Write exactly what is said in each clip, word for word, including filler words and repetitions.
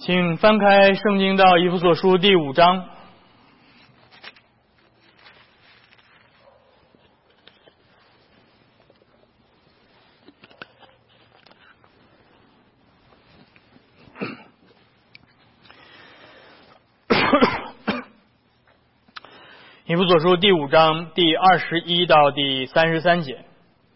请翻开圣经到以弗所书第五章。以弗所书第五章第二十一到第三十三节。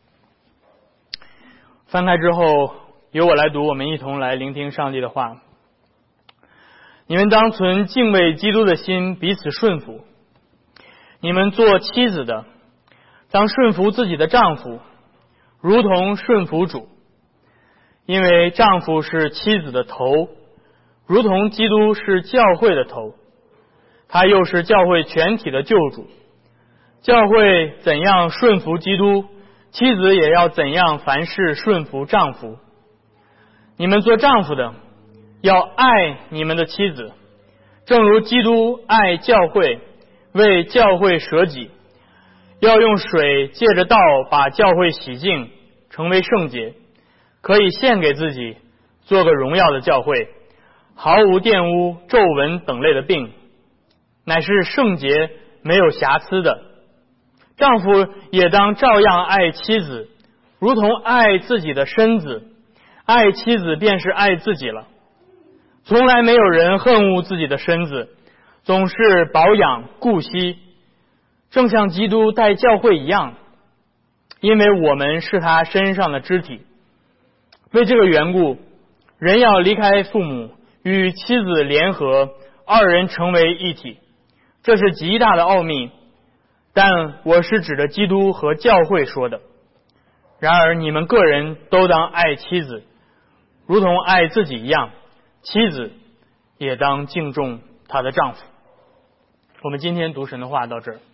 翻开之后，由我来读，我们一同来聆听上帝的话。你们当存敬畏基督的心，彼此顺服。你们做妻子的，当顺服自己的丈夫，如同顺服主。因为丈夫是妻子的头，如同基督是教会的头，他又是教会全体的救主。教会怎样顺服基督，妻子也要怎样凡事顺服丈夫。你们做丈夫的，要爱你们的妻子，正如基督爱教会，为教会舍己，要用水借着道把教会洗净，成为圣洁，可以献给自己，做个荣耀的教会，毫无玷污、皱纹等类的病，乃是圣洁没有瑕疵的。丈夫也当照样爱妻子，如同爱自己的身子，爱妻子便是爱自己了。从来没有人恨恶自己的身子，总是保养顾惜，正像基督待教会一样，因为我们是他身上的肢体。为这个缘故，人要离开父母，与妻子联合，二人成为一体，这是极大的奥秘，但我是指着基督和教会说的。然而你们个人都当爱妻子，如同爱自己一样，妻子也当敬重她的丈夫。我们今天读神的话到这儿，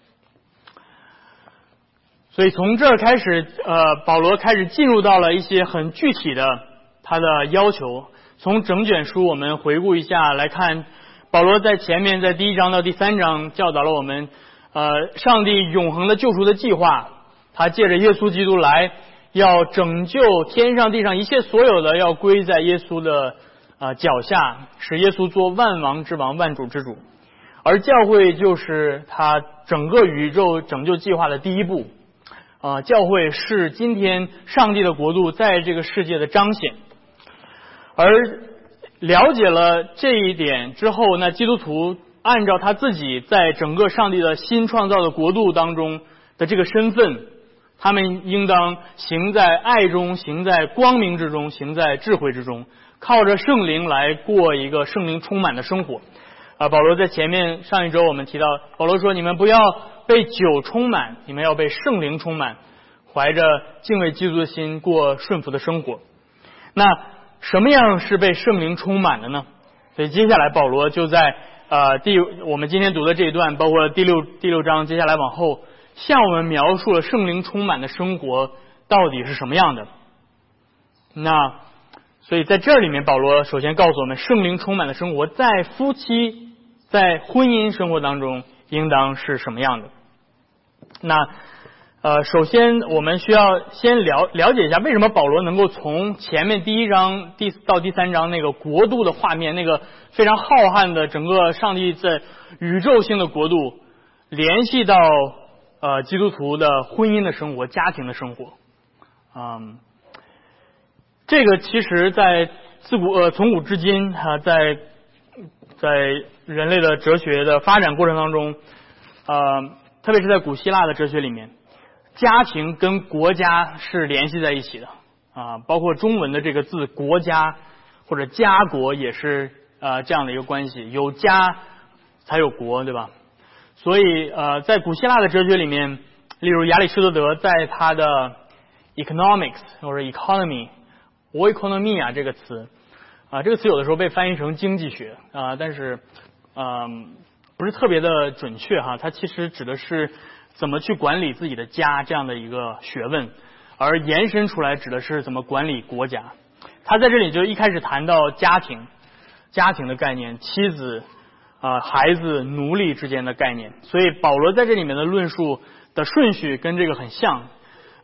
所以从这儿开始，呃，保罗开始进入到了一些很具体的他的要求。从整卷书我们回顾一下来看，保罗在前面在第一章到第三章教导了我们，呃，上帝永恒的救赎的计划，他借着耶稣基督来，要拯救天上地上一切所有的，要归在耶稣的啊、呃、脚下，使耶稣做万王之王、万主之主。而教会就是他整个宇宙拯救计划的第一步。啊、呃，教会是今天上帝的国度在这个世界的彰显。而了解了这一点之后，那基督徒按照他自己在整个上帝的新创造的国度当中的这个身份，他们应当行在爱中，行在光明之中，行在智慧之中，靠着圣灵来过一个圣灵充满的生活。啊，保罗在前面上一周我们提到，保罗说你们不要被酒充满，你们要被圣灵充满，怀着敬畏基督的心过顺服的生活。那什么样是被圣灵充满的呢？所以接下来保罗就在呃第我们今天读的这一段，包括第六第六章接下来往后，向我们描述了圣灵充满的生活到底是什么样的。那所以在这里面，保罗首先告诉我们，圣灵充满的生活在夫妻在婚姻生活当中应当是什么样的。那呃，首先我们需要先了了解一下，为什么保罗能够从前面第一章第到第三章那个国度的画面，那个非常浩瀚的整个上帝在宇宙性的国度，联系到呃基督徒的婚姻的生活、家庭的生活。嗯，这个其实在自古呃从古至今啊、呃，在在人类的哲学的发展过程当中，呃，特别是在古希腊的哲学里面，家庭跟国家是联系在一起的啊，包括中文的这个字国家或者家国也是呃这样的一个关系，有家才有国，对吧？所以呃在古希腊的哲学里面，例如亚里士多德在他的 economics 或者 economy oikonomia 这个词啊，这个词有的时候被翻译成经济学啊，但是嗯不是特别的准确哈，它其实指的是怎么去管理自己的家这样的一个学问，而延伸出来指的是怎么管理国家。他在这里就一开始谈到家庭，家庭的概念，妻子、呃、孩子、奴隶之间的概念，所以保罗在这里面的论述的顺序跟这个很像。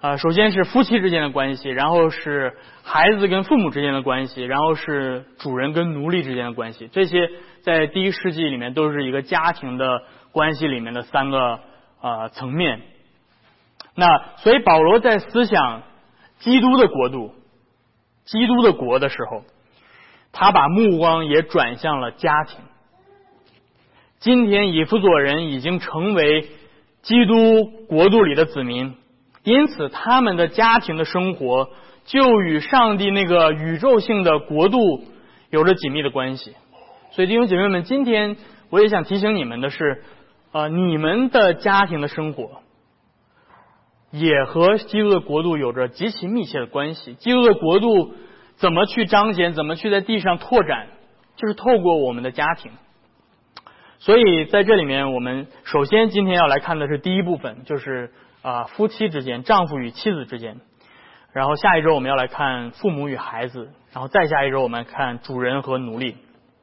呃，首先是夫妻之间的关系，然后是孩子跟父母之间的关系，然后是主人跟奴隶之间的关系。这些在第一世纪里面都是一个家庭的关系里面的三个呃层面。那所以保罗在思想基督的国度、基督的国的时候，他把目光也转向了家庭。今天以弗所人已经成为基督国度里的子民，因此他们的家庭的生活就与上帝那个宇宙性的国度有着紧密的关系。所以弟兄姐妹们，今天我也想提醒你们的是，呃，你们的家庭的生活也和基督的国度有着极其密切的关系。基督的国度怎么去彰显，怎么去在地上拓展，就是透过我们的家庭。所以在这里面，我们首先今天要来看的是第一部分，就是啊、呃、夫妻之间，丈夫与妻子之间。然后下一周我们要来看父母与孩子，然后再下一周我们看主人和奴隶。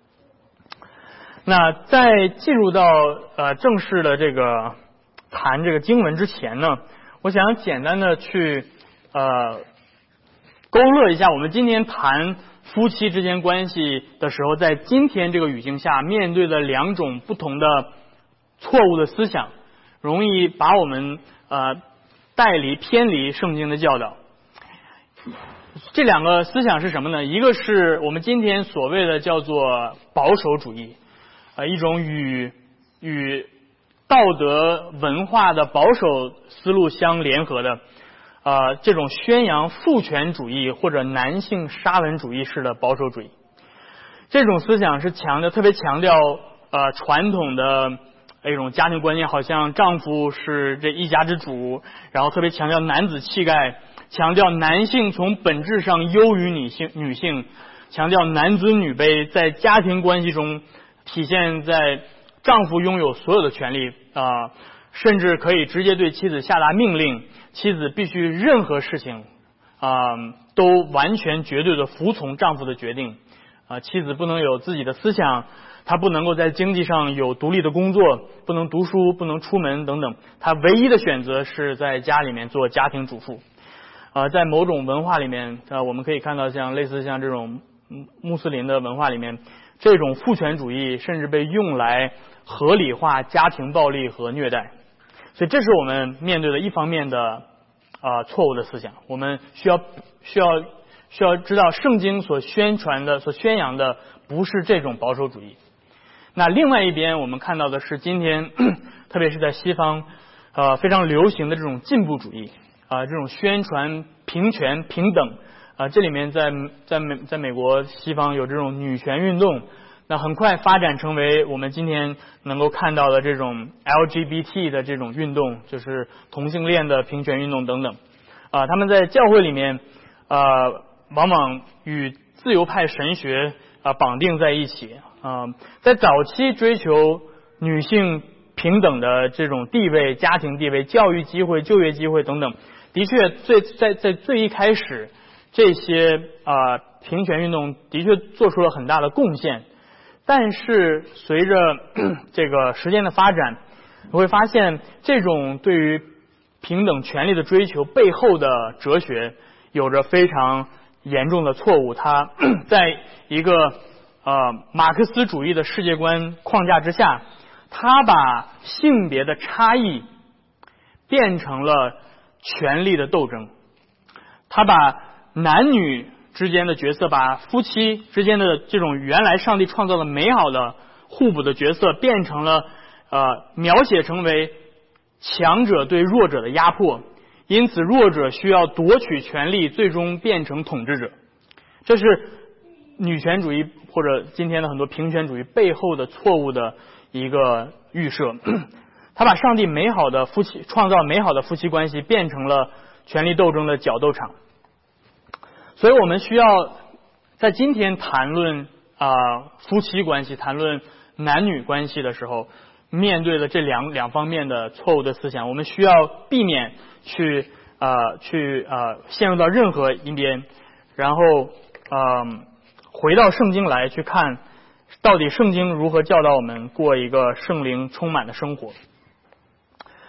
那在进入到呃正式的这个谈这个经文之前呢，我想简单的去呃勾勒一下我们今天谈夫妻之间关系的时候，在今天这个语境下面对的两种不同的错误的思想，容易把我们呃带离偏离圣经的教导。这两个思想是什么呢？一个是我们今天所谓的叫做保守主义，呃，一种与与道德文化的保守思路相联合的呃，这种宣扬父权主义或者男性沙文主义式的保守主义。这种思想是强调特别强调呃传统的一种家庭观念，好像丈夫是这一家之主，然后特别强调男子气概，强调男性从本质上优于女性女性，强调男尊女卑，在家庭关系中体现在丈夫拥有所有的权利啊、呃，甚至可以直接对妻子下达命令，妻子必须任何事情啊、呃、都完全绝对的服从丈夫的决定啊、呃，妻子不能有自己的思想，她不能够在经济上有独立的工作，不能读书，不能出门等等，她唯一的选择是在家里面做家庭主妇。呃，在某种文化里面，呃，我们可以看到像类似像这种穆斯林的文化里面，这种父权主义甚至被用来合理化家庭暴力和虐待。所以这是我们面对的一方面的啊、呃、错误的思想。我们需要需要需要知道，圣经所宣传的、所宣扬的不是这种保守主义。那另外一边，我们看到的是今天，特别是在西方，呃非常流行的这种进步主义啊、呃，这种宣传平权平等啊、呃，这里面在在美在美国西方有这种女权运动。那很快发展成为我们今天能够看到的这种 L G B T 的这种运动，就是同性恋的平权运动等等啊、呃，他们在教会里面呃往往与自由派神学啊、呃、绑定在一起啊、呃，在早期追求女性平等的这种地位、家庭地位、教育机会、就业机会等等，的确最在在最一开始，这些啊、呃、平权运动的确做出了很大的贡献。但是随着这个时间的发展，你会发现这种对于平等权利的追求背后的哲学有着非常严重的错误。它在一个呃马克思主义的世界观框架之下，它把性别的差异变成了权力的斗争，它把男女之间的角色，把夫妻之间的这种原来上帝创造的美好的互补的角色变成了呃描写成为强者对弱者的压迫，因此弱者需要夺取权力，最终变成统治者。这是女权主义或者今天的很多平权主义背后的错误的一个预设。他把上帝美好的夫妻创造美好的夫妻关系变成了权力斗争的角斗场。所以我们需要在今天谈论啊、呃、夫妻关系、谈论男女关系的时候，面对的这两两方面的错误的思想，我们需要避免去呃去呃陷入到任何一边，然后呃回到圣经来去看，到底圣经如何教导我们过一个圣灵充满的生活。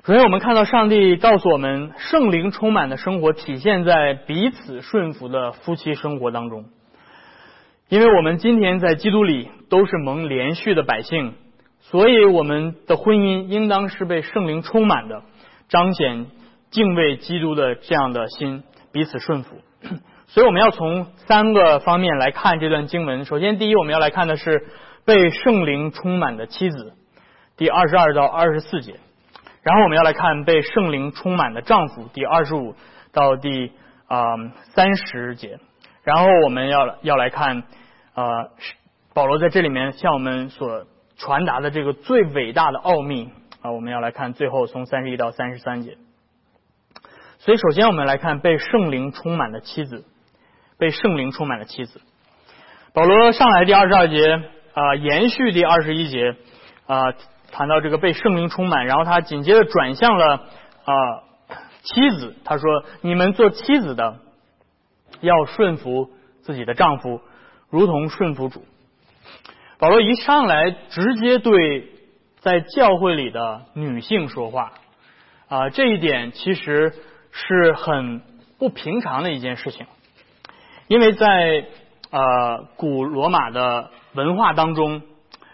首先我们看到上帝告诉我们，圣灵充满的生活体现在彼此顺服的夫妻生活当中。因为我们今天在基督里都是蒙连续的百姓，所以我们的婚姻应当是被圣灵充满的，彰显敬畏基督的这样的心，彼此顺服。所以我们要从三个方面来看这段经文。首先第一，我们要来看的是被圣灵充满的妻子，第二十二到二十四节。然后我们要来看被圣灵充满的丈夫，第二十五到第三十节。然后我们要要来看呃保罗在这里面向我们所传达的这个最伟大的奥秘啊，我们要来看最后从三十一到三十三节。所以首先我们来看被圣灵充满的妻子，被圣灵充满的妻子。保罗上来第二十二节啊、呃，延续第二十一节啊。呃谈到这个被圣灵充满，然后他紧接着转向了啊、呃、妻子，他说你们做妻子的要顺服自己的丈夫，如同顺服主。保罗一上来直接对在教会里的女性说话啊、呃，这一点其实是很不平常的一件事情，因为在呃古罗马的文化当中，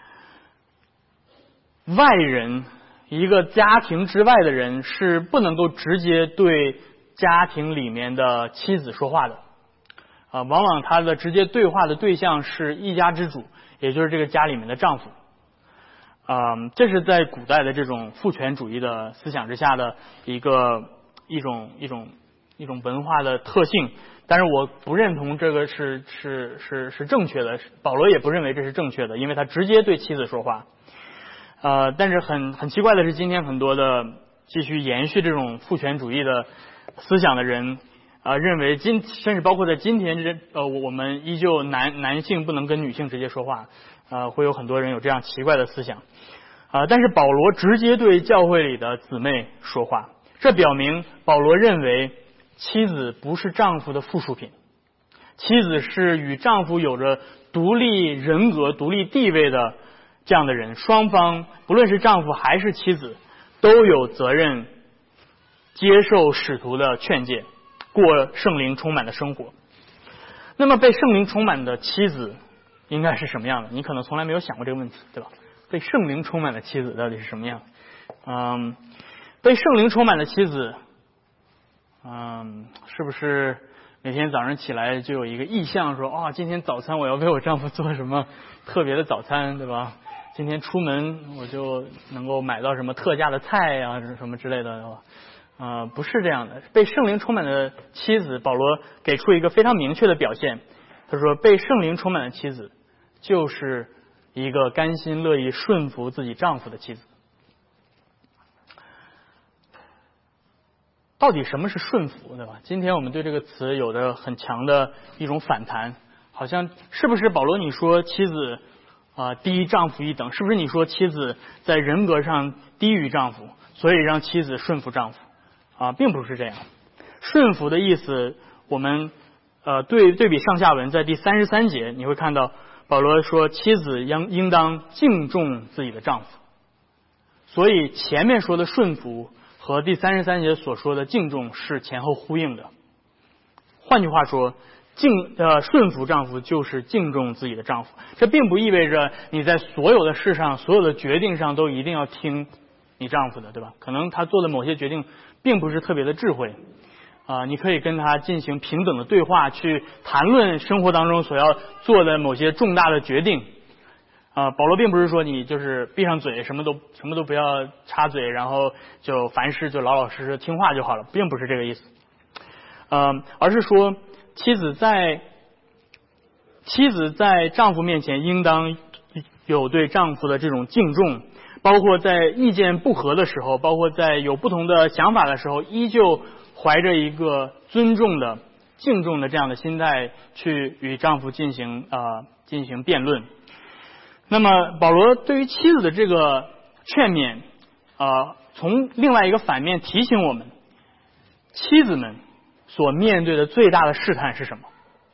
外人，一个家庭之外的人是不能够直接对家庭里面的妻子说话的啊，往往他的直接对话的对象是一家之主，也就是这个家里面的丈夫啊，这是在古代的这种父权主义的思想之下的一个一种一种一种文化的特性，但是我不认同这个是是是是正确的，保罗也不认为这是正确的，因为他直接对妻子说话。呃，但是很很奇怪的是，今天很多的继续延续这种父权主义的思想的人，啊、呃，认为今甚至包括在今天这呃，我们依旧男男性不能跟女性直接说话，呃，会有很多人有这样奇怪的思想，啊、呃，但是保罗直接对教会里的姊妹说话，这表明保罗认为妻子不是丈夫的附属品，妻子是与丈夫有着独立人格、独立地位的。这样的人，双方不论是丈夫还是妻子，都有责任接受使徒的劝诫，过圣灵充满的生活。那么被圣灵充满的妻子应该是什么样的？你可能从来没有想过这个问题，对吧？被圣灵充满的妻子到底是什么样？嗯，被圣灵充满的妻子，嗯，是不是每天早上起来就有一个意向说，啊、哦，今天早餐我要为我丈夫做什么特别的早餐，对吧？今天出门我就能够买到什么特价的菜呀、啊，什么之类的，对吧？呃，不是这样的。被圣灵充满的妻子，保罗给出一个非常明确的表现。他说，被圣灵充满的妻子，就是一个甘心乐意顺服自己丈夫的妻子。到底什么是顺服，对吧？今天我们对这个词有着很强的一种反弹，好像是不是保罗你说妻子啊、呃、低丈夫一等，是不是你说妻子在人格上低于丈夫，所以让妻子顺服丈夫啊、呃？并不是这样。顺服的意思，我们呃对对比上下文，在第三十三节你会看到保罗说妻子应应当敬重自己的丈夫，所以前面说的顺服和第三十三节所说的敬重是前后呼应的。换句话说，敬呃顺服丈夫就是敬重自己的丈夫，这并不意味着你在所有的事上、所有的决定上都一定要听你丈夫的，对吧？可能他做的某些决定并不是特别的智慧啊、呃，你可以跟他进行平等的对话，去谈论生活当中所要做的某些重大的决定。啊、呃，保罗并不是说你就是闭上嘴，什么都什么都不要插嘴，然后就凡事就老老实实听话就好了，并不是这个意思。呃，而是说妻子在妻子在丈夫面前应当有对丈夫的这种敬重，包括在意见不合的时候，包括在有不同的想法的时候，依旧怀着一个尊重的、敬重的这样的心态去与丈夫进行啊、呃、进行辩论。那么保罗对于妻子的这个劝勉啊、呃，从另外一个反面提醒我们，妻子们所面对的最大的试探是什么？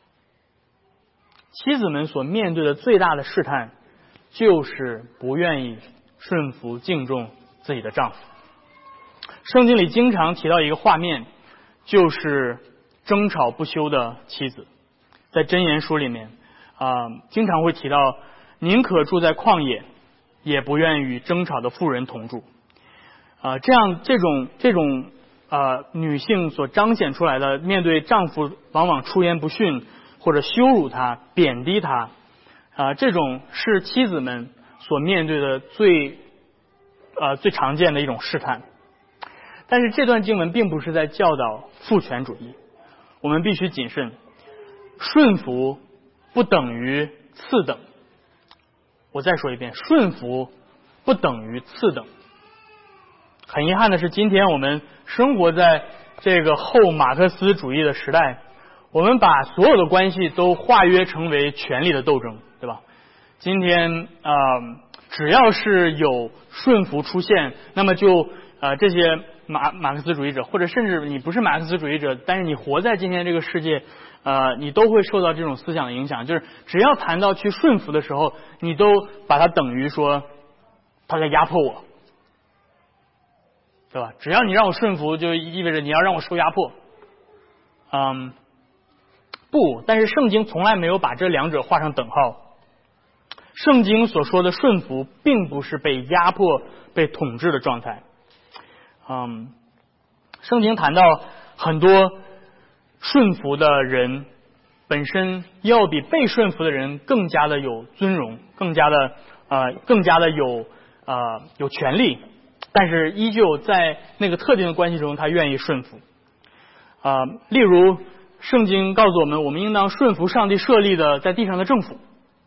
妻子们所面对的最大的试探就是不愿意顺服敬重自己的丈夫。 圣经里经常提到一个画面，就是争吵不休的妻子。在箴言书里面啊、呃，经常会提到宁可住在旷野，也不愿与争吵的妇人同住。啊、呃，这样这种这种呃女性所彰显出来的，面对丈夫往往出言不逊，或者羞辱他、贬低他，啊、呃，这种是妻子们所面对的最呃最常见的一种试探。但是这段经文并不是在教导父权主义，我们必须谨慎。顺服不等于次等。我再说一遍，顺服不等于次等。很遗憾的是，今天我们生活在这个后马克思主义的时代，我们把所有的关系都化约成为权力的斗争，对吧？今天呃，只要是有顺服出现，那么就呃这些马马克思主义者，或者甚至你不是马克思主义者，但是你活在今天这个世界，呃，你都会受到这种思想的影响。就是只要谈到去顺服的时候，你都把它等于说他在压迫我，对吧？只要你让我顺服，就意味着你要让我受压迫。嗯，不，但是圣经从来没有把这两者画上等号。圣经所说的顺服，并不是被压迫、被统治的状态。嗯，圣经谈到很多顺服的人本身要比被顺服的人更加的有尊荣，更加的呃更加的有呃有权利，但是依旧在那个特定的关系中，他愿意顺服。啊、呃，例如圣经告诉我们，我们应当顺服上帝设立的在地上的政府，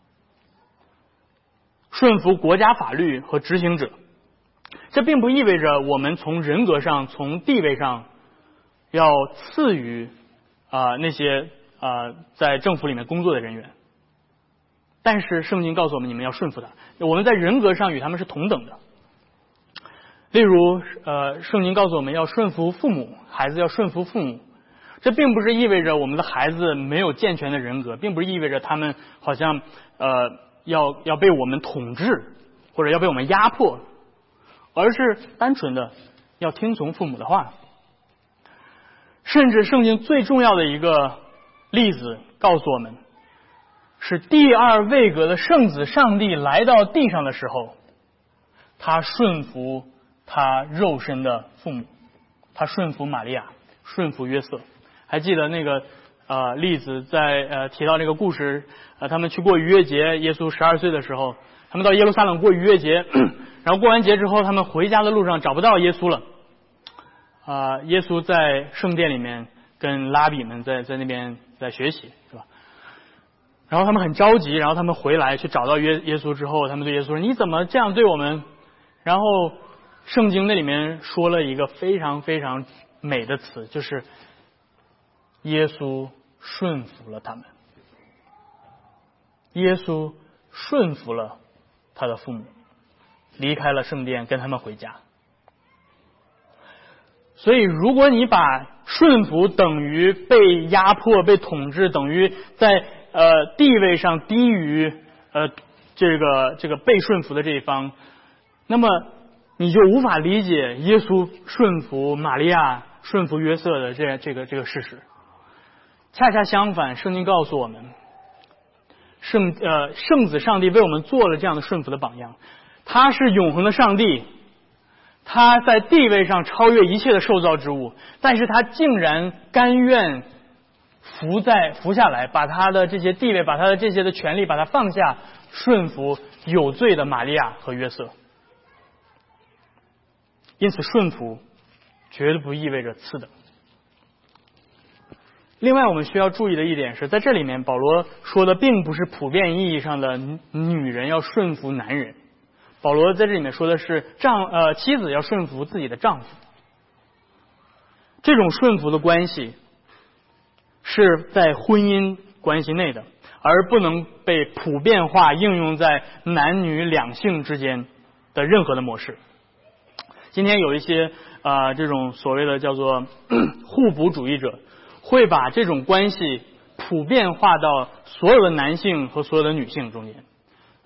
顺服国家法律和执行者。这并不意味着我们从人格上、从地位上要次于啊、呃、那些啊、呃、在政府里面工作的人员，但是圣经告诉我们，你们要顺服他。我们在人格上与他们是同等的。例如，呃，圣经告诉我们要顺服父母，孩子要顺服父母。这并不是意味着我们的孩子没有健全的人格，并不是意味着他们好像呃要要被我们统治或者要被我们压迫，而是单纯的要听从父母的话。甚至圣经最重要的一个例子告诉我们，是第二位格的圣子上帝来到地上的时候，他顺服他肉身的父母，他顺服玛利亚，顺服约瑟。还记得那个呃例子，在呃提到这个故事，呃他们去过逾越节，耶稣十二岁的时候，他们到耶路撒冷过逾越节，然后过完节之后，他们回家的路上找不到耶稣了。啊、呃，耶稣在圣殿里面跟拉比们在在那边在学习，是吧？然后他们很着急，然后他们回来去找到耶耶稣之后，他们对耶稣说：“你怎么这样对我们？”然后圣经那里面说了一个非常非常美的词，就是耶稣顺服了他们。耶稣顺服了他的父母，离开了圣殿，跟他们回家。所以如果你把顺服等于被压迫、被统治，等于在呃地位上低于呃这个这个被顺服的这一方，那么你就无法理解耶稣顺服玛利亚、顺服约瑟的这这个这个事实。恰恰相反，圣经告诉我们，圣呃圣子上帝为我们做了这样的顺服的榜样。他是永恒的上帝，他在地位上超越一切的受造之物，但是他竟然甘愿服在服下来，把他的这些地位，把他的这些的权利，把他放下，顺服有罪的玛利亚和约瑟。因此顺服绝对不意味着次等。另外我们需要注意的一点是，在这里面保罗说的并不是普遍意义上的女人要顺服男人，保罗在这里面说的是丈呃妻子要顺服自己的丈夫。这种顺服的关系是在婚姻关系内的，而不能被普遍化应用在男女两性之间的任何的模式。今天有一些啊、呃、这种所谓的叫做互补主义者，会把这种关系普遍化到所有的男性和所有的女性中间。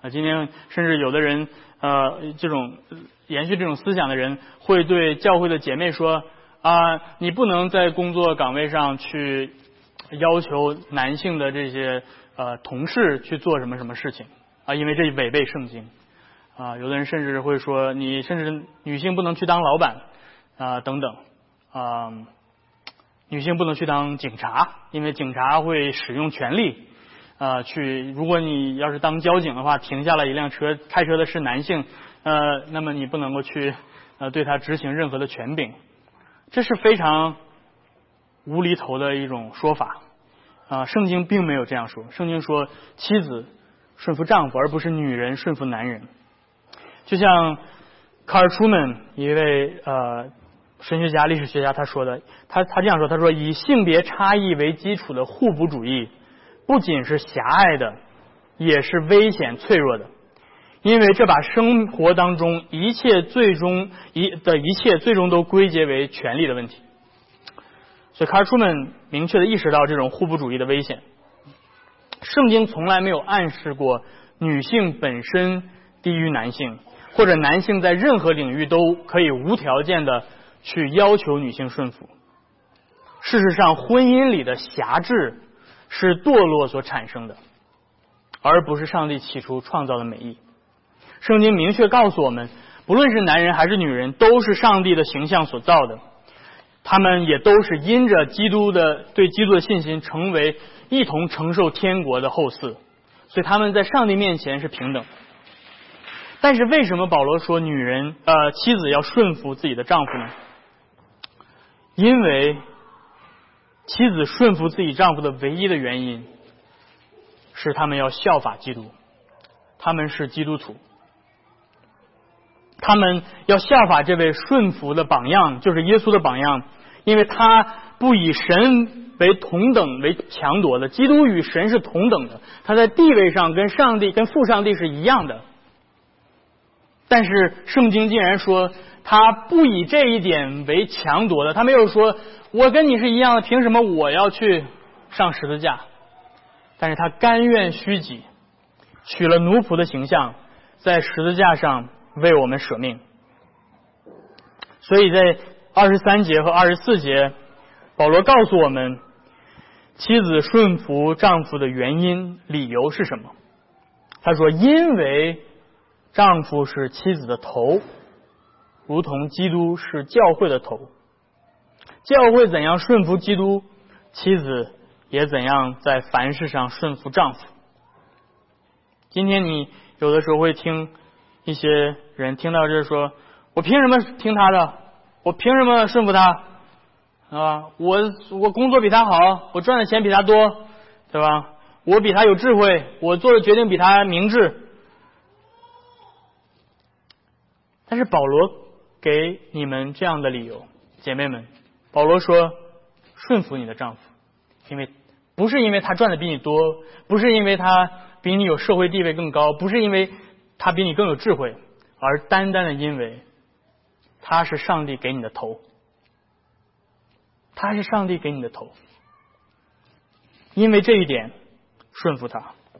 啊，今天甚至有的人呃这种延续这种思想的人会对教会的姐妹说啊，你不能在工作岗位上去要求男性的这些呃同事去做什么什么事情啊，因为这违背圣经啊。有的人甚至会说，你甚至女性不能去当老板啊等等啊，女性不能去当警察，因为警察会使用权力啊去，如果你要是当交警的话，停下了一辆车，开车的是男性，呃，那么你不能够去呃对他执行任何的权柄，这是非常无厘头的一种说法啊！圣经并没有这样说，圣经说妻子顺服丈夫，而不是女人顺服男人。就像卡尔·楚门一位呃神学家、历史学家他说的，他他这样说，他说以性别差异为基础的互补主义，不仅是狭隘的，也是危险脆弱的，因为这把生活当中一切最终一的一切最终都归结为权力的问题。所以卡尔·楚门明确地意识到这种互补主义的危险。圣经从来没有暗示过女性本身低于男性，或者男性在任何领域都可以无条件的去要求女性顺服。事实上，婚姻里的辖制是堕落所产生的，而不是上帝起初创造的美意。圣经明确告诉我们，不论是男人还是女人，都是上帝的形象所造的，他们也都是因着基督的对基督的信心，成为一同承受天国的后嗣，所以他们在上帝面前是平等。但是为什么保罗说女人呃妻子要顺服自己的丈夫呢？因为妻子顺服自己丈夫的唯一的原因是他们要效法基督，他们是基督徒，他们要效法这位顺服的榜样，就是耶稣的榜样，因为他不以神为同等为强夺的，基督与神是同等的，他在地位上跟上帝跟父上帝是一样的。但是圣经竟然说他不以这一点为强夺的，他没有说我跟你是一样的，凭什么我要去上十字架？但是他甘愿虚己，取了奴仆的形象，在十字架上为我们舍命。所以在二十三节和二十四节，保罗告诉我们妻子顺服丈夫的原因理由是什么。他说，因为丈夫是妻子的头，如同基督是教会的头。教会怎样顺服基督，妻子也怎样在凡事上顺服丈夫。今天你有的时候会听一些人听到这说，我凭什么听他的？我凭什么顺服他？啊，我我工作比他好，我赚的钱比他多，对吧？我比他有智慧，我做的决定比他明智。但是保罗给你们这样的理由，姐妹们，保罗说顺服你的丈夫，因为不是因为他赚的比你多，不是因为他比你有社会地位更高，不是因为他比你更有智慧，而单单的因为他是上帝给你的头，他是上帝给你的头，因为这一点顺服他。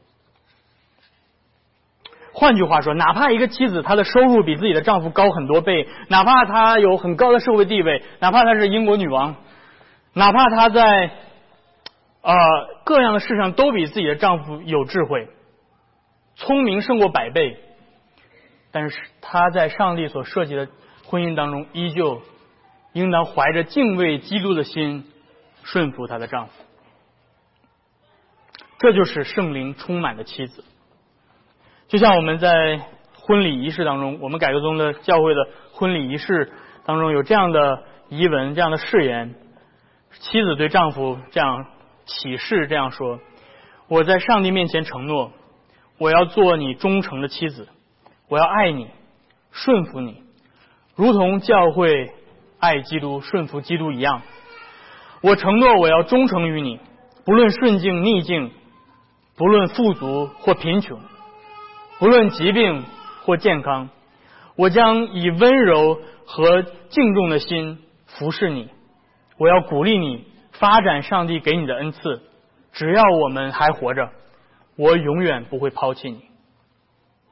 换句话说，哪怕一个妻子她的收入比自己的丈夫高很多倍，哪怕她有很高的社会地位，哪怕她是英国女王，哪怕她在呃各样的事上都比自己的丈夫有智慧，聪明胜过百倍，但是她在上帝所设计的婚姻当中，依旧应当怀着敬畏基督的心顺服她的丈夫。这就是圣灵充满的妻子。就像我们在婚礼仪式当中，我们改革宗的教会的婚礼仪式当中有这样的遗文，这样的誓言，妻子对丈夫这样起誓，这样说，我在上帝面前承诺，我要做你忠诚的妻子，我要爱你，顺服你，如同教会爱基督顺服基督一样。我承诺我要忠诚于你，不论顺境逆境，不论富足或贫穷，不论疾病或健康，我将以温柔和敬重的心服侍你。我要鼓励你发展上帝给你的恩赐，只要我们还活着，我永远不会抛弃你。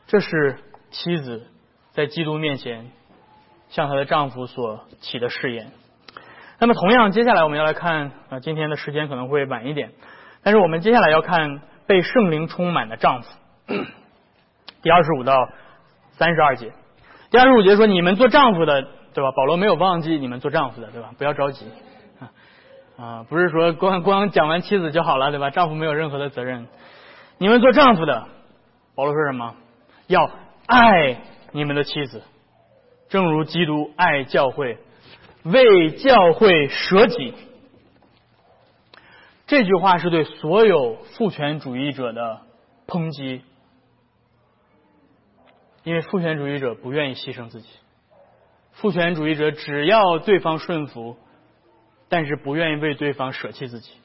这是妻子在基督面前向她的丈夫所起的誓言。那么同样，接下来我们要来看啊，今天的时间可能会晚一点，但是我们接下来要看被圣灵充满的丈夫，第二十五到三十二节。第二十五节说，你们做丈夫的，对吧？保罗没有忘记你们做丈夫的，对吧？不要着急啊啊，不是说光光讲完妻子就好了，对吧？丈夫没有任何的责任。你们做丈夫的，保罗说什么？要爱你们的妻子，正如基督爱教会，为教会舍己。这句话是对所有父权主义者的抨击，因为父权主义者不愿意牺牲自己，父权主义者只要对方顺服，但是不愿意为对方舍弃自己。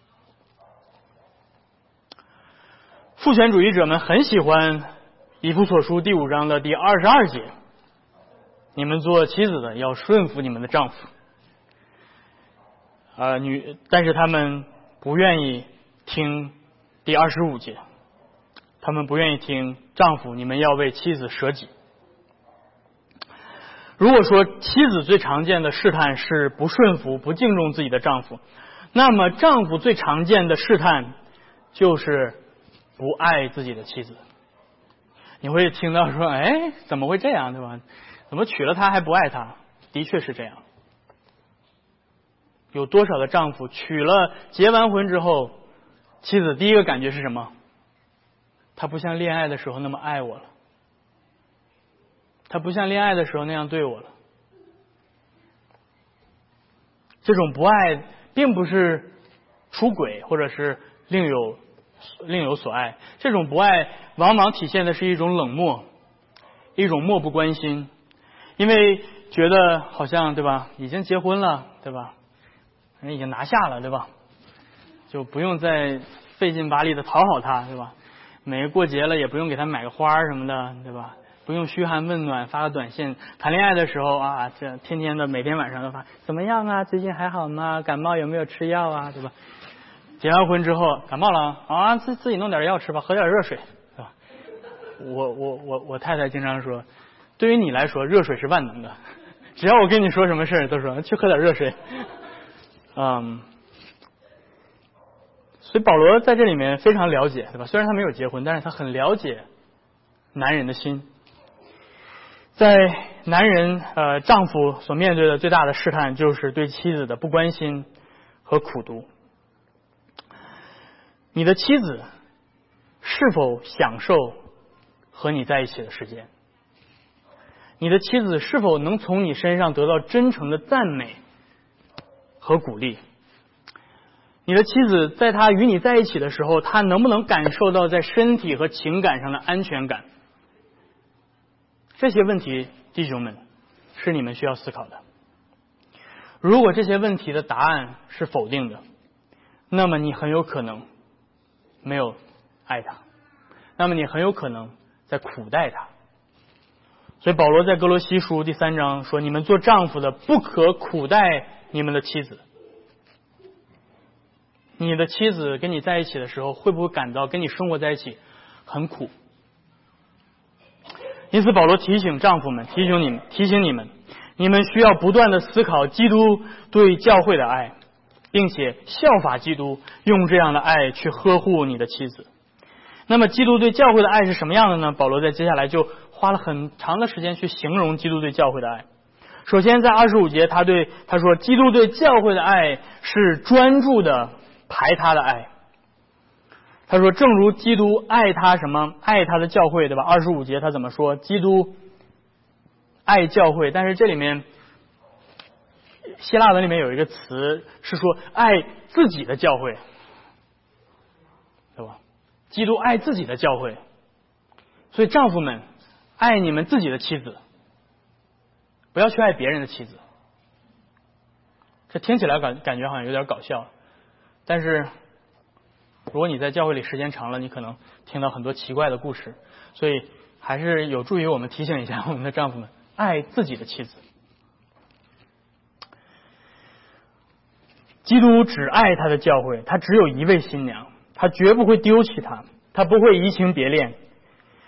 父权主义者们很喜欢以弗所书第五章的第二十二节，你们做妻子的要顺服你们的丈夫。呃，女，但是他们不愿意听第二十五节，他们不愿意听丈夫你们要为妻子舍己。如果说妻子最常见的试探是不顺服、不敬重自己的丈夫，那么丈夫最常见的试探就是不爱自己的妻子。你会听到说，哎，怎么会这样，对吧？怎么娶了她还不爱她？的确是这样。有多少的丈夫娶了结完婚之后，妻子第一个感觉是什么？他不像恋爱的时候那么爱我了，他不像恋爱的时候那样对我了。这种不爱并不是出轨或者是另有另有所爱，这种不爱往往体现的是一种冷漠，一种漠不关心，因为觉得好像，对吧，已经结婚了，对吧，人已经拿下了，对吧，就不用再费劲巴力的讨好他，对吧，每个过节了也不用给他买个花什么的，对吧，不用嘘寒问暖发个短信。谈恋爱的时候啊，这天天的每天晚上都发怎么样啊，最近还好吗，感冒有没有吃药啊，对吧。结完婚之后感冒了啊，自自己弄点药吃吧，喝点热水，对吧。我我我我太太经常说，对于你来说热水是万能的，只要我跟你说什么事儿都说去喝点热水。嗯，所以保罗在这里面非常了解，对吧，虽然他没有结婚，但是他很了解男人的心。在男人呃丈夫所面对的最大的试探就是对妻子的不关心和苦毒。你的妻子是否享受和你在一起的时间？你的妻子是否能从你身上得到真诚的赞美和鼓励？你的妻子在她与你在一起的时候，她能不能感受到在身体和情感上的安全感？这些问题，弟兄们，是你们需要思考的。如果这些问题的答案是否定的，那么你很有可能没有爱他，那么你很有可能在苦待他。所以保罗在哥罗西书第三章说，你们做丈夫的不可苦待你们的妻子。你的妻子跟你在一起的时候，会不会感到跟你生活在一起很苦？因此保罗提醒丈夫们，提醒你们提醒你们你们需要不断的思考基督对教会的爱，并且效法基督，用这样的爱去呵护你的妻子。那么基督对教会的爱是什么样的呢？保罗在接下来就花了很长的时间去形容基督对教会的爱。首先在二十五节，他对他说，基督对教会的爱是专注的排他的爱。他说，正如基督爱他什么？爱他的教会，对吧？二十五节他怎么说？基督爱教会，但是这里面希腊文里面有一个词是说爱自己的教会，对吧？基督爱自己的教会，所以丈夫们爱你们自己的妻子，不要去爱别人的妻子。这听起来感感觉好像有点搞笑，但是如果你在教会里时间长了，你可能听到很多奇怪的故事，所以还是有助于我们提醒一下我们的丈夫们，爱自己的妻子。基督只爱他的教会，他只有一位新娘，他绝不会丢弃他，他不会移情别恋。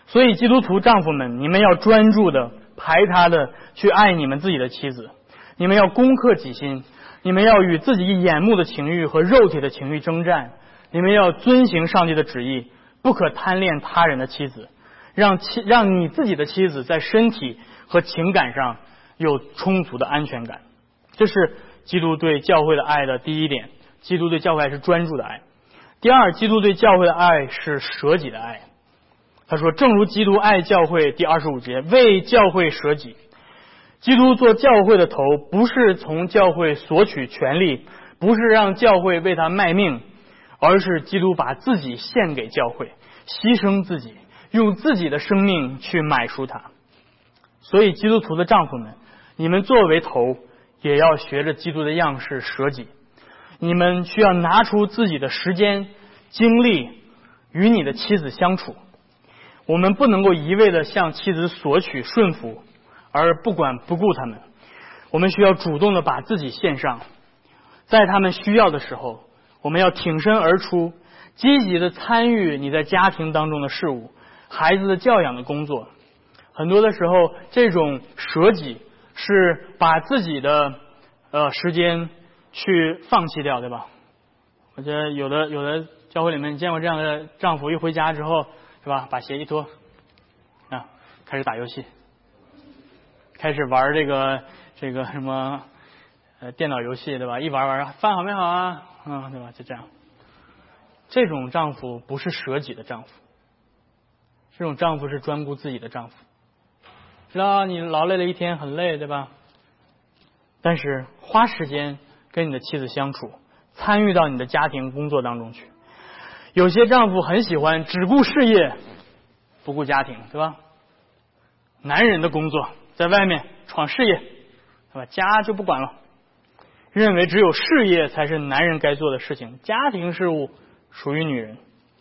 所以基督徒丈夫们，你们要专注的排他的去爱你们自己的妻子，你们要攻克己心，你们要与自己眼目的情欲和肉体的情欲征战，你们要遵行上帝的旨意，不可贪恋他人的妻子，让妻让你自己的妻子在身体和情感上有充足的安全感。这是基督对教会的爱的第一点，基督对教会爱是专注的爱。第二，基督对教会的爱是舍己的爱。他说，正如基督爱教会，第二十五节，为教会舍己。基督做教会的头，不是从教会索取权利，不是让教会为他卖命，而是基督把自己献给教会，牺牲自己，用自己的生命去买赎他。所以基督徒的丈夫们，你们作为头，也要学着基督的样式舍己。你们需要拿出自己的时间精力与你的妻子相处。我们不能够一味的向妻子索取顺服，而不管不顾他们。我们需要主动的把自己献上，在他们需要的时候，我们要挺身而出，积极的参与你在家庭当中的事务，孩子的教养的工作。很多的时候，这种舍己是把自己的呃时间去放弃掉，对吧？我觉得有的有的教会里面，你见过这样的丈夫，一回家之后，是吧？把鞋一脱，啊，开始打游戏，开始玩这个这个什么呃电脑游戏，对吧？一玩玩，饭好没好啊？嗯，对吧？就这样。这种丈夫不是舍己的丈夫，这种丈夫是专顾自己的丈夫。知道你劳累了一天，很累，对吧？但是花时间跟你的妻子相处，参与到你的家庭工作当中去。有些丈夫很喜欢只顾事业不顾家庭，对吧？男人的工作在外面闯事业，对吧？家就不管了，认为只有事业才是男人该做的事情，家庭事务属于女人。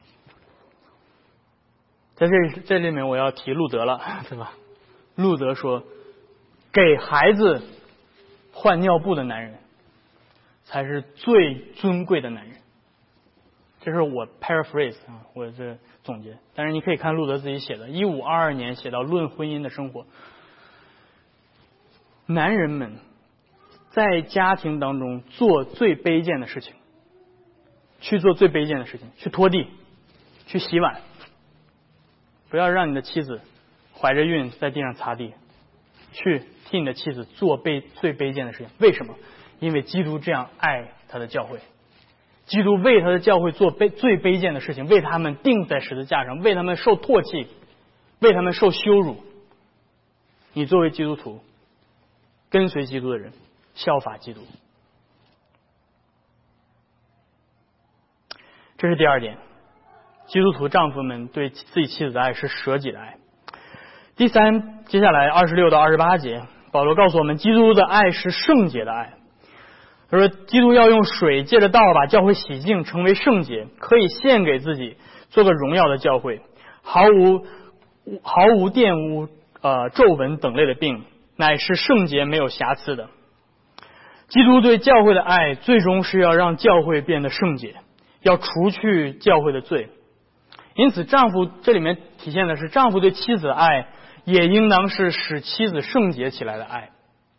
在这这里面我要提路德了，对吧？路德说，给孩子换尿布的男人才是最尊贵的男人。这是我 paraphrase 啊，我这总结。但是你可以看路德自己写的，一五二二年写到论婚姻的生活。男人们在家庭当中做最卑贱的事情，去做最卑贱的事情，去拖地，去洗碗。不要让你的妻子怀着孕在地上擦地，去替你的妻子做卑最卑贱的事情。为什么？因为基督这样爱他的教会。基督为他的教会做卑最卑贱的事情，为他们钉在十字架上，为他们受唾弃，为他们受羞辱。你作为基督徒，跟随基督的人，效法基督。这是第二点，基督徒丈夫们对自己妻子的爱是舍己的爱。第三，接下来二十六到二十八节，保罗告诉我们，基督的爱是圣洁的爱。他说，基督要用水借着道把教会洗净，成为圣洁，可以献给自己，做个荣耀的教会，毫无毫无玷污、呃皱纹等类的病，乃是圣洁没有瑕疵的。基督对教会的爱，最终是要让教会变得圣洁，要除去教会的罪。因此，丈夫这里面体现的是丈夫对妻子的爱，也应当是使妻子圣洁起来的爱。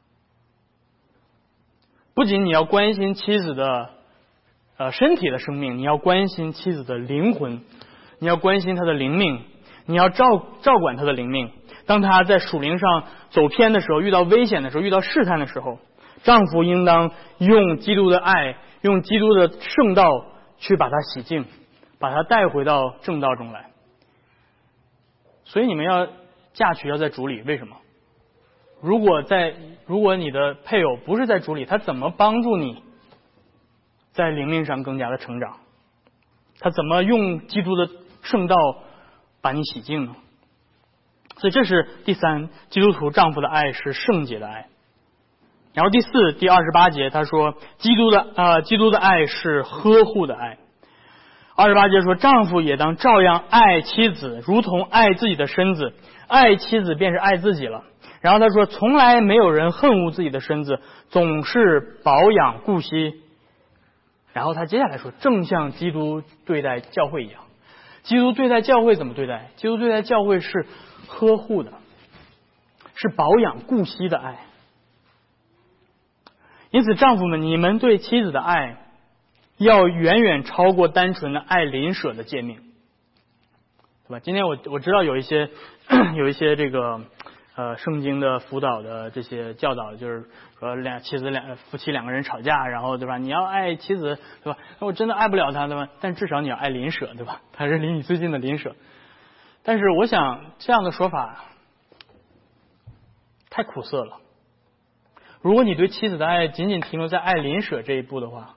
不仅你要关心妻子的呃身体的生命，你要关心妻子的灵魂，你要关心她的灵命，你要照照管她的灵命。当她在属灵上走偏的时候，遇到危险的时候，遇到试探的时候，丈夫应当用基督的爱，用基督的圣道去把她洗净，把她带回到正道中来。所以你们要嫁娶要在主里，为什么？如果在如果你的配偶不是在主里，他怎么帮助你在灵命上更加的成长？他怎么用基督的圣道把你洗净呢？所以这是第三，基督徒丈夫的爱是圣洁的爱。然后第四，第二十八节他说，基督的呃基督的爱是呵护的爱。二十八节说，丈夫也当照样爱妻子，如同爱自己的身子，爱妻子便是爱自己了。然后他说，从来没有人恨恶自己的身子，总是保养顾惜。然后他接下来说，正像基督对待教会一样。 基督对待教会怎么对待？基督对待教会是呵护的，是保养顾惜的爱。因此丈夫们，你们对妻子的爱要远远超过单纯的爱邻舍的诫命，对吧？今天我我知道有一些有一些这个呃圣经的辅导的这些教导，就是说两妻子两夫妻两个人吵架，然后对吧？你要爱妻子，对吧？那我真的爱不了他，对吧？但至少你要爱邻舍，对吧？他是离你最近的邻舍。但是我想这样的说法太苦涩了。如果你对妻子的爱仅仅停留在爱邻舍这一步的话，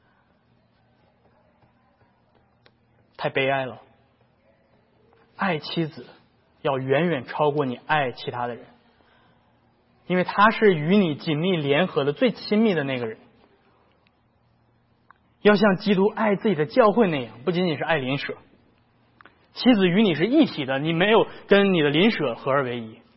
太悲哀了。爱妻子要远远超过你爱其他的人，因为他是与你紧密联合的最亲密的那个人。要像基督爱自己的教会那样，不仅仅是爱邻舍，妻子与你是一体的，你没有跟你的邻舍合而为一。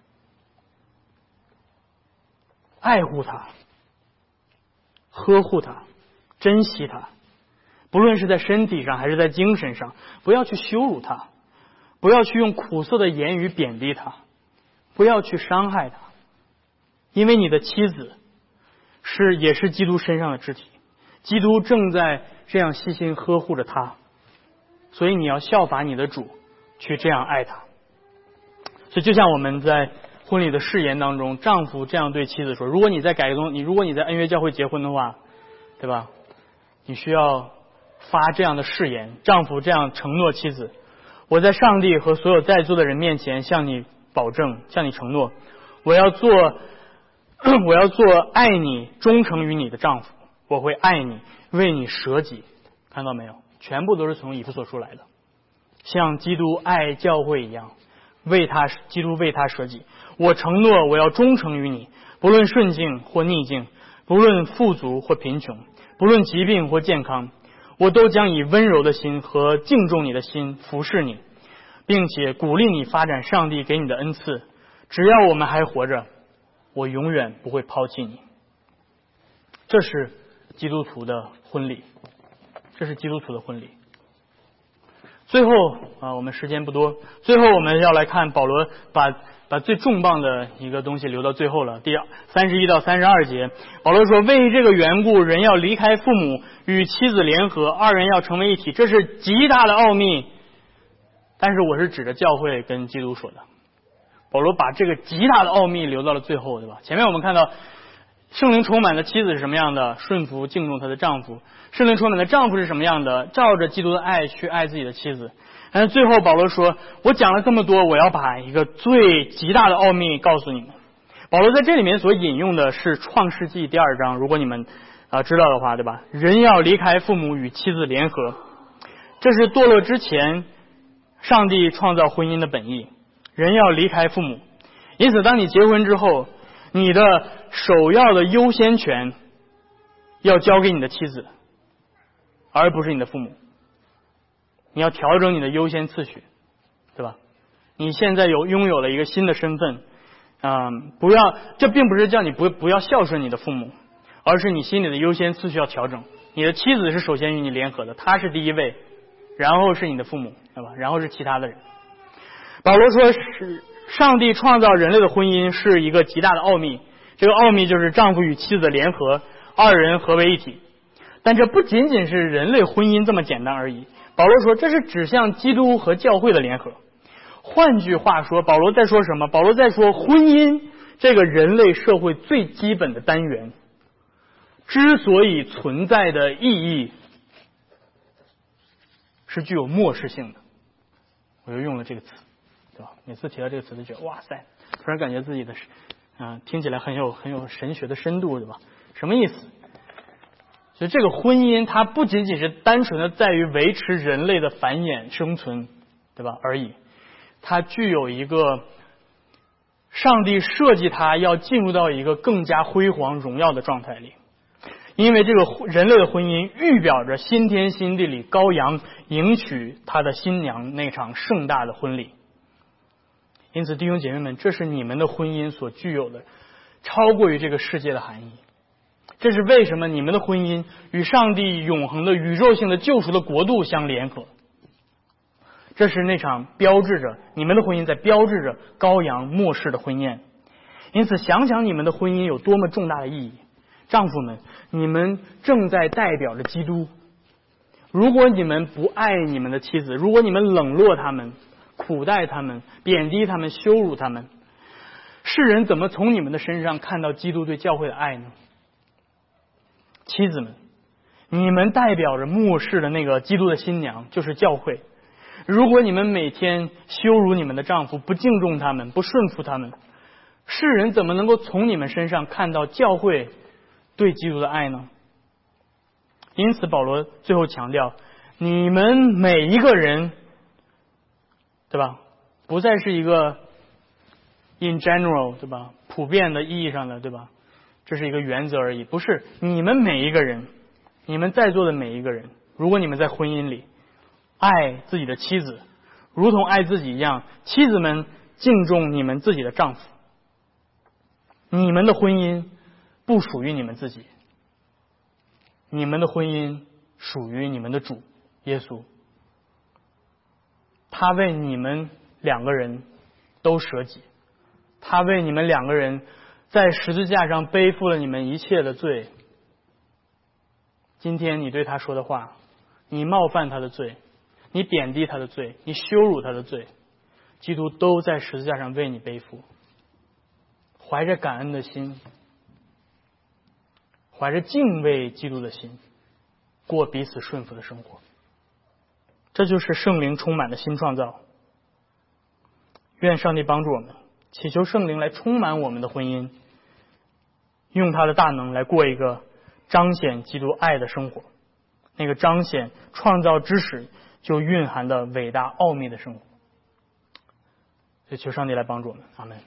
爱护他，呵护他，珍惜他，不论是在身体上还是在精神上，不要去羞辱他，不要去用苦涩的言语贬低他，不要去伤害他，因为你的妻子是也是基督身上的肢体，基督正在这样细心呵护着他，所以你要效法你的主去这样爱他。所以就像我们在婚礼的誓言当中，丈夫这样对妻子说，如果你在改宗你如果你在恩约教会结婚的话，对吧，你需要发这样的誓言，丈夫这样承诺妻子，我在上帝和所有在座的人面前向你保证，向你承诺，我要做我要做爱你忠诚于你的丈夫，我会爱你，为你舍己。看到没有，全部都是从以弗所书来的，像基督爱教会一样，为他基督为他舍己。我承诺我要忠诚于你，不论顺境或逆境，不论富足或贫穷，不论疾病或健康，我都将以温柔的心和敬重你的心服侍你，并且鼓励你发展上帝给你的恩赐。只要我们还活着，我永远不会抛弃你。这是基督徒的婚礼，这是基督徒的婚礼。最后啊，我们时间不多，最后我们要来看保罗把把最重磅的一个东西留到最后了。第三十一到三十二节，保罗说，为这个缘故，人要离开父母，与妻子联合，二人要成为一体，这是极大的奥秘。但是我是指着教会跟基督说的，保罗把这个极大的奥秘留到了最后，对吧？前面我们看到圣灵充满的妻子是什么样的，顺服敬重她的丈夫；圣灵充满的丈夫是什么样的，照着基督的爱去爱自己的妻子。但是最后保罗说，我讲了这么多，我要把一个最极大的奥秘告诉你们。保罗在这里面所引用的是创世纪第二章，如果你们啊、呃、知道的话，对吧？人要离开父母与妻子联合，这是堕落之前上帝创造婚姻的本意，人要离开父母。因此当你结婚之后，你的首要的优先权要交给你的妻子，而不是你的父母。你要调整你的优先次序，对吧？你现在有拥有了一个新的身份，嗯，不要，这并不是叫你不不要孝顺你的父母，而是你心里的优先次序要调整。你的妻子是首先与你联合的，她是第一位，然后是你的父母，对吧？然后是其他的人。保罗说，是上帝创造人类的婚姻是一个极大的奥秘，这个奥秘就是丈夫与妻子的联合，二人合为一体。但这不仅仅是人类婚姻这么简单而已。保罗说，这是指向基督和教会的联合。换句话说，保罗在说什么？保罗在说，婚姻这个人类社会最基本的单元之所以存在的意义是具有末世性的。我又用了这个词，对吧？每次提到这个词就觉得哇塞，突然感觉自己的啊、呃、听起来很有很有神学的深度，对吧？什么意思？所以这个婚姻它不仅仅是单纯的在于维持人类的繁衍生存，对吧？而已，它具有一个上帝设计它要进入到一个更加辉煌荣耀的状态里。因为这个人类的婚姻预表着新天新地里羔羊迎娶他的新娘那场盛大的婚礼。因此弟兄姐妹们，这是你们的婚姻所具有的超过于这个世界的含义。这是为什么你们的婚姻与上帝永恒的宇宙性的救赎的国度相联合。 这是那场标志着你们的婚姻在标志着羔羊末世的婚宴。因此想想你们的婚姻有多么重大的意义。丈夫们，你们正在代表着基督。如果你们不爱你们的妻子，如果你们冷落他们，苦待他们，贬低他们，羞辱他们，世人怎么从你们的身上看到基督对教会的爱呢？妻子们，你们代表着末世的那个基督的新娘，就是教会。如果你们每天羞辱你们的丈夫，不敬重他们，不顺服他们，世人怎么能够从你们身上看到教会对基督的爱呢？因此保罗最后强调，你们每一个人，对吧，不再是一个 in general， 对吧，普遍的意义上的，对吧，这是一个原则而已。不是，你们每一个人，你们在座的每一个人，如果你们在婚姻里爱自己的妻子如同爱自己一样，妻子们敬重你们自己的丈夫。你们的婚姻不属于你们自己，你们的婚姻属于你们的主耶稣。他为你们两个人都舍己，他为你们两个人在十字架上背负了你们一切的罪。今天你对他说的话，你冒犯他的罪，你贬低他的罪，你羞辱他的罪，基督都在十字架上为你背负。怀着感恩的心，怀着敬畏基督的心，过彼此顺服的生活。这就是圣灵充满的新创造。愿上帝帮助我们，祈求圣灵来充满我们的婚姻，用他的大能来过一个彰显基督爱的生活，那个彰显创造之始就蕴含的伟大奥秘的生活。所以求上帝来帮助我们，阿们。